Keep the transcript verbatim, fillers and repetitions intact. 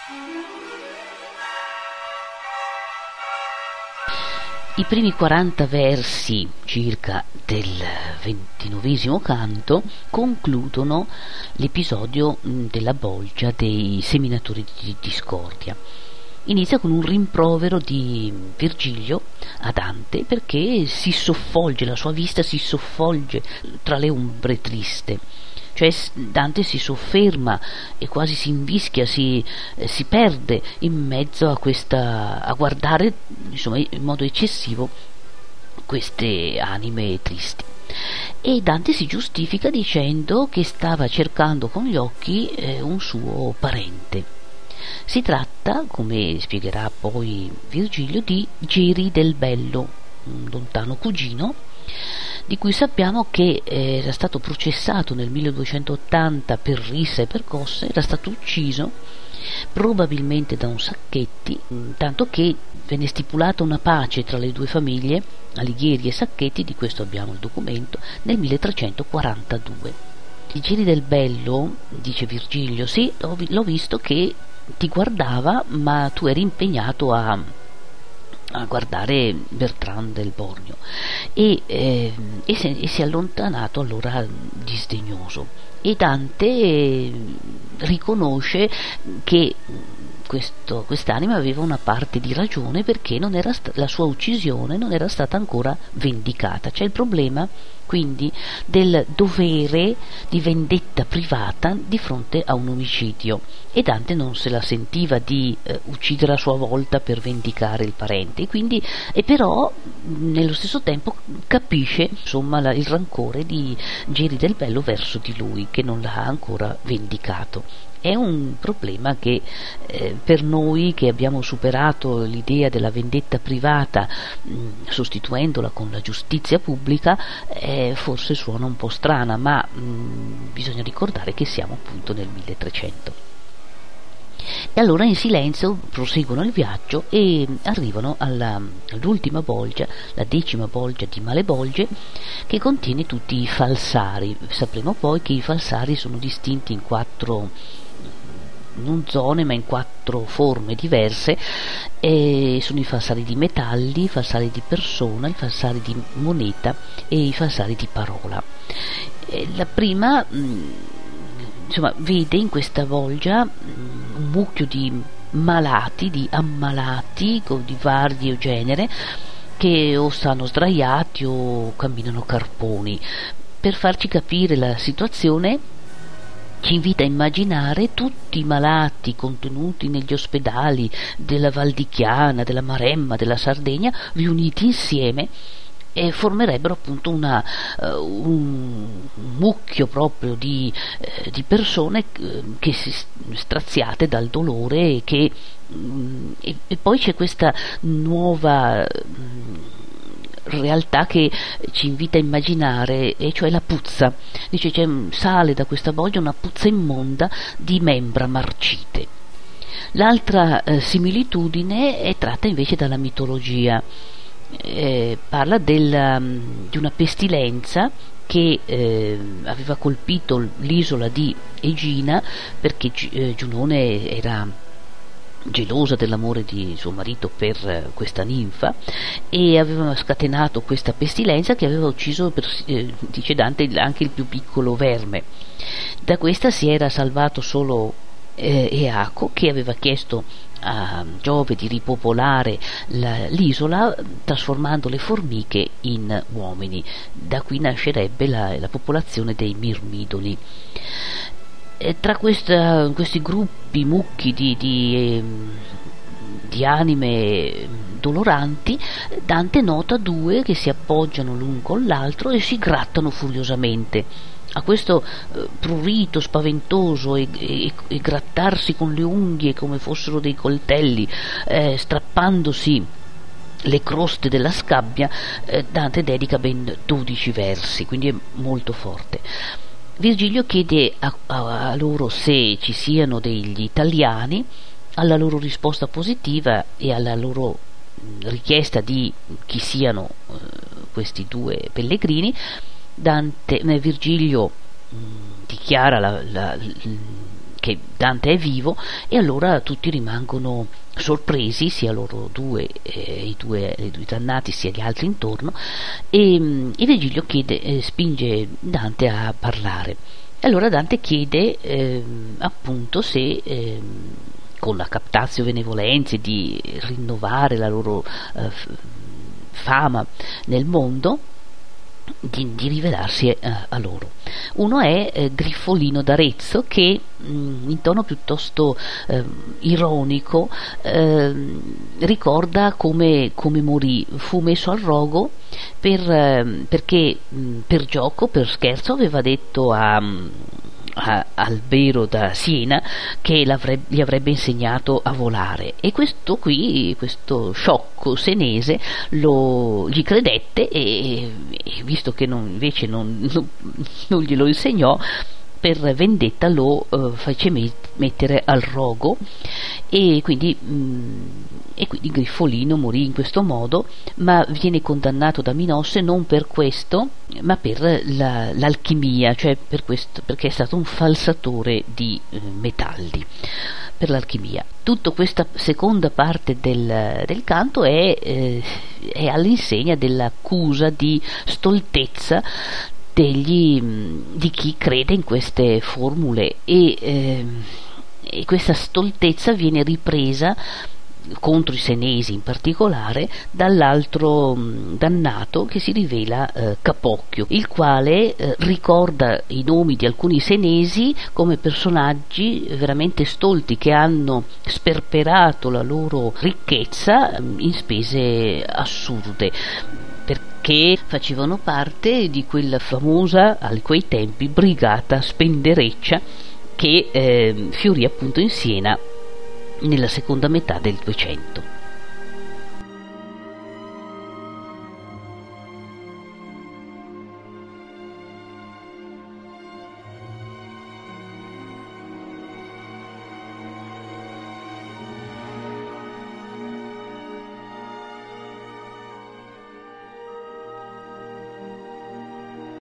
I primi quaranta versi circa del ventinovesimo canto concludono l'episodio della bolgia dei seminatori di discordia. Inizia con un rimprovero di Virgilio a Dante perché si soffolge, la sua vista si soffolge tra le ombre triste. Cioè Dante si sofferma e quasi si invischia, si, eh, si perde in mezzo a questa, a guardare insomma in modo eccessivo queste anime tristi. E Dante si giustifica dicendo che stava cercando con gli occhi eh, un suo parente. Si tratta, come spiegherà poi Virgilio, di Geri del Bello, un lontano cugino, di cui sappiamo che era stato processato nel milleduecentottanta per rissa e percosse, era stato ucciso probabilmente da un Sacchetti, tanto che venne stipulata una pace tra le due famiglie, Alighieri e Sacchetti, di questo abbiamo il documento, nel milletrecentoquarantadue. Di Geri del Bello, dice Virgilio, sì, l'ho visto che ti guardava, ma tu eri impegnato a a guardare Bertrand del Borgno e, eh, e, se, e si è allontanato allora disdegnoso, e Dante eh, riconosce che questo, quest'anima aveva una parte di ragione, perché non era sta- la sua uccisione non era stata ancora vendicata. C'è il problema quindi del dovere di vendetta privata di fronte a un omicidio, e Dante non se la sentiva di eh, uccidere a sua volta per vendicare il parente, e quindi e però nello stesso tempo capisce insomma la, il rancore di Geri del Bello verso di lui, che non l'ha ancora vendicato. È un problema che eh, per noi che abbiamo superato l'idea della vendetta privata mh, sostituendola con la giustizia pubblica eh, forse suona un po' strana, ma mh, bisogna ricordare che siamo appunto nel milletrecento. E allora in silenzio proseguono il viaggio e arrivano alla, all'ultima bolgia, la decima bolgia di Malebolge, che contiene tutti i falsari. Sapremo poi che i falsari sono distinti in quattro non zone ma in quattro forme diverse, e sono i falsari di metalli, i falsari di persona, i falsari di moneta e i falsari di parola. E la prima mh, insomma vede in questa bolgia mh, un mucchio di malati, di ammalati di vario genere, che o stanno sdraiati o camminano carponi. Per farci capire la situazione ci invita a immaginare tutti i malati contenuti negli ospedali della Val di Chiana, della Maremma, della Sardegna, riuniti insieme, e formerebbero appunto una, uh, un, un mucchio proprio di, uh, di persone uh, che si straziate dal dolore, e, che, um, e, e poi c'è questa nuova um, realtà che ci invita a immaginare, e cioè la puzza. Dice c'è, sale da questa bolgia una puzza immonda di membra marcite. L'altra eh, similitudine è tratta invece dalla mitologia. Eh, parla del, um, di una pestilenza che eh, aveva colpito l'isola di Egina, perché eh, Giunone era gelosa dell'amore di suo marito per eh, questa ninfa, e aveva scatenato questa pestilenza che aveva ucciso, per, eh, dice Dante, anche il più piccolo verme. Da questa si era salvato solo eh, Eaco, che aveva chiesto a Giove di ripopolare la, l'isola trasformando le formiche in uomini. Da qui nascerebbe la, la popolazione dei Mirmidoni. E tra questa, questi gruppi mucchi di, di, di anime doloranti, Dante nota due che si appoggiano l'un con l'altro e si grattano furiosamente. A questo eh, prurito spaventoso e, e, e grattarsi con le unghie come fossero dei coltelli, eh, strappandosi le croste della scabbia, eh, Dante dedica ben dodici versi, quindi è molto forte. Virgilio chiede a, a, a loro se ci siano degli italiani. Alla loro risposta positiva e alla loro richiesta di chi siano eh, questi due pellegrini, Dante, eh, Virgilio mh, dichiara la, la, l, che Dante è vivo, e allora tutti rimangono sorpresi, sia loro due, eh, i due, i due dannati, sia gli altri intorno, e, e Virgilio chiede, eh, spinge Dante a parlare. E allora Dante chiede eh, appunto se eh, con la captatio benevolenze di rinnovare la loro eh, fama nel mondo, di, di rivelarsi eh, a loro. Uno è eh, Griffolino d'Arezzo, che mh, in tono piuttosto eh, ironico eh, ricorda come, come morì. Fu messo al rogo per, eh, perché mh, per gioco, per scherzo, aveva detto a A, al Bero da Siena che gli avrebbe insegnato a volare, e questo qui, questo sciocco senese, lo, gli credette e, e visto che non, invece non, non, non glielo insegnò, per vendetta lo uh, fece mettere al rogo, e quindi, mh, e quindi Griffolino morì in questo modo, ma viene condannato da Minosse non per questo, ma per la, l'alchimia, cioè per questo, perché è stato un falsatore di eh, metalli, per l'alchimia. Tutta questa seconda parte del, del canto è, eh, è all'insegna dell'accusa di stoltezza degli, di chi crede in queste formule, e, eh, e questa stoltezza viene ripresa contro i senesi in particolare dall'altro mh, dannato, che si rivela eh, Capocchio, il quale eh, ricorda i nomi di alcuni senesi come personaggi veramente stolti, che hanno sperperato la loro ricchezza mh, in spese assurde, perché facevano parte di quella famosa, a quei tempi, brigata spendereccia che eh, fiorì appunto in Siena nella seconda metà del Duecento.